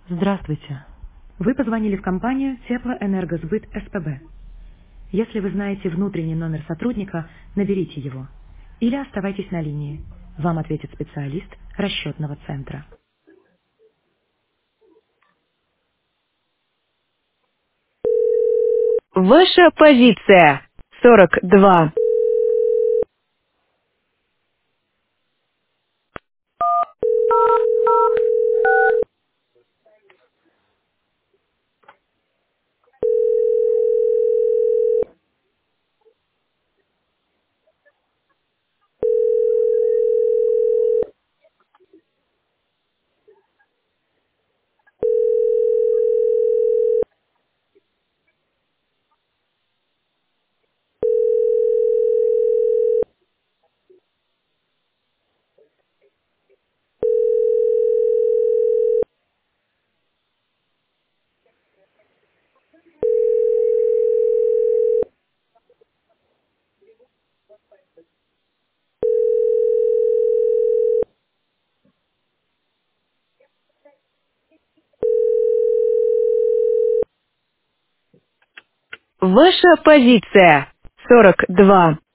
Здравствуйте. Вы позвонили в компанию Теплоэнергосбыт СПБ. Если вы знаете внутренний номер сотрудника, наберите его. Или оставайтесь на линии. Вам ответит специалист расчетного центра. Ваша позиция 42. Ваша позиция 42.